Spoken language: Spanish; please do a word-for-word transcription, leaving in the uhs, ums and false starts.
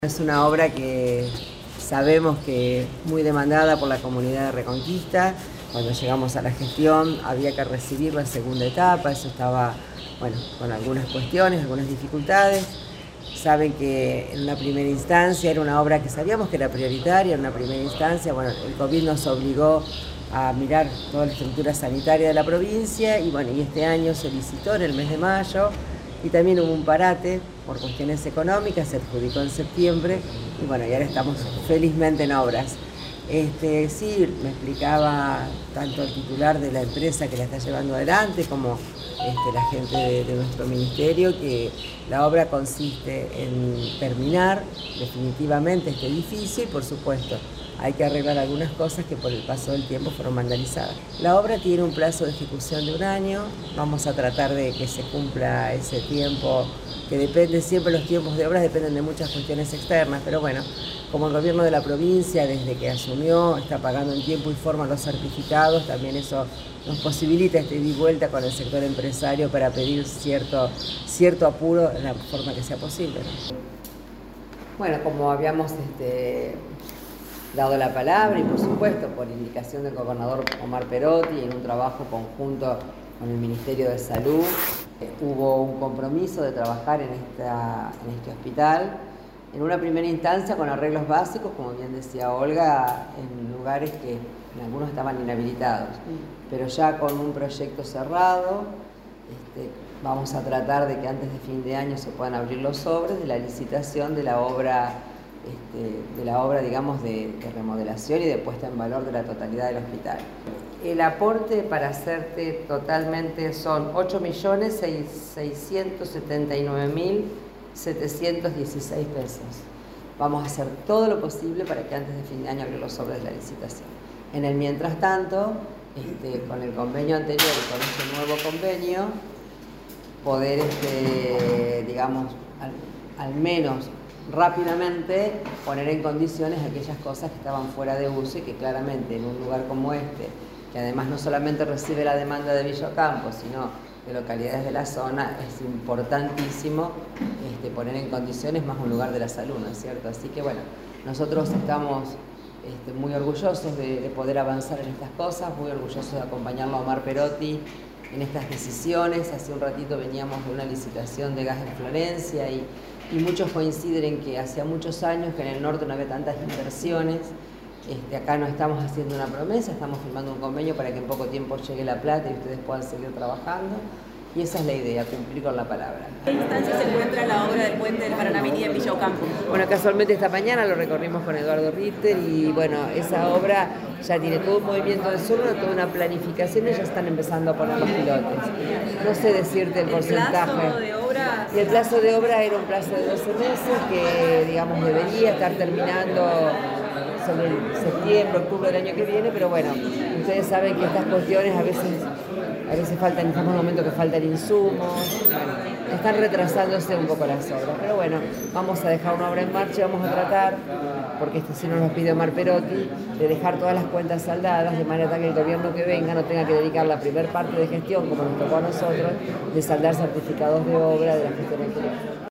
Es una obra que sabemos que es muy demandada por la comunidad de Reconquista. Cuando llegamos a la gestión había que recibir la segunda etapa, eso estaba, bueno, con algunas cuestiones, algunas dificultades. Saben que en una primera instancia era una obra que sabíamos que era prioritaria, en una primera instancia, bueno, el COVID nos obligó a mirar toda la estructura sanitaria de la provincia y bueno, y este año se licitó en el mes de mayo y también hubo un parate por cuestiones económicas, se adjudicó en septiembre y bueno, y ahora estamos felizmente en obras. Este, sí, me explicaba tanto el titular de la empresa que la está llevando adelante como este, la gente de, de nuestro ministerio, que la obra consiste en terminar definitivamente este edificio y por supuesto hay que arreglar algunas cosas que por el paso del tiempo fueron vandalizadas. La obra tiene un plazo de ejecución de un año, vamos a tratar de que se cumpla ese tiempo, que depende, siempre los tiempos de obras dependen de muchas cuestiones externas, pero bueno, como el gobierno de la provincia desde que asumió está pagando en tiempo y forma los certificados, también eso nos posibilita este ida y vuelta con el sector empresario para pedir cierto, cierto apuro en la forma que sea posible, ¿no? Bueno, como habíamos este, dado la palabra y por supuesto por indicación del gobernador Omar Perotti en un trabajo conjunto con el Ministerio de Salud, hubo un compromiso de trabajar en, esta, en este hospital, en una primera instancia con arreglos básicos, como bien decía Olga, en lugares que en algunos estaban inhabilitados, pero ya con un proyecto cerrado. Este, vamos a tratar de que antes de fin de año se puedan abrir los sobres de la licitación de la obra, este, de la obra digamos, de, de remodelación y de puesta en valor de la totalidad del hospital. El aporte, para hacerte totalmente, son ocho millones seiscientos setenta y nueve mil setecientos dieciséis pesos. Vamos a hacer todo lo posible para que antes de fin de año abrir los sobres de la licitación. En el mientras tanto, este, con el convenio anterior y con este nuevo convenio, poder, este, digamos, al, al menos rápidamente poner en condiciones aquellas cosas que estaban fuera de uso y que claramente en un lugar como este, que además no solamente recibe la demanda de Villa Ocampo, sino de localidades de la zona, es importantísimo este, poner en condiciones más un lugar de la salud, ¿no es cierto? Así que bueno, nosotros estamos este, muy orgullosos de, de poder avanzar en estas cosas, muy orgullosos de acompañarlo a Omar Perotti en estas decisiones. Hace un ratito veníamos de una licitación de gas en Florencia y, y muchos coinciden en que hacía muchos años que en el norte no había tantas inversiones. Este, acá no estamos haciendo una promesa, estamos firmando un convenio para que en poco tiempo llegue la plata y ustedes puedan seguir trabajando. Y esa es la idea, cumplir con la palabra. ¿En qué instancia se encuentra la obra del puente del Paraná Avenida en Villa Ocampo? Bueno, casualmente esta mañana lo recorrimos con Eduardo Ritter y bueno, esa obra ya tiene todo un movimiento de surno, toda una planificación y ya están empezando a poner los pilotes. No sé decirte el porcentaje. ¿El plazo de obra? Y el plazo de obra era un plazo de doce meses que, digamos, debería estar terminando sobre septiembre, octubre del año que viene, pero bueno, ustedes saben que estas cuestiones a veces, a veces faltan, en un momento que faltan insumos, bueno, están retrasándose un poco las obras, pero bueno, vamos a dejar una obra en marcha y vamos a tratar, porque este sí nos lo pide Omar Perotti, de dejar todas las cuentas saldadas, de manera que el gobierno que venga no tenga que dedicar la primer parte de gestión, como nos tocó a nosotros, de saldar certificados de obra de la gestión anterior.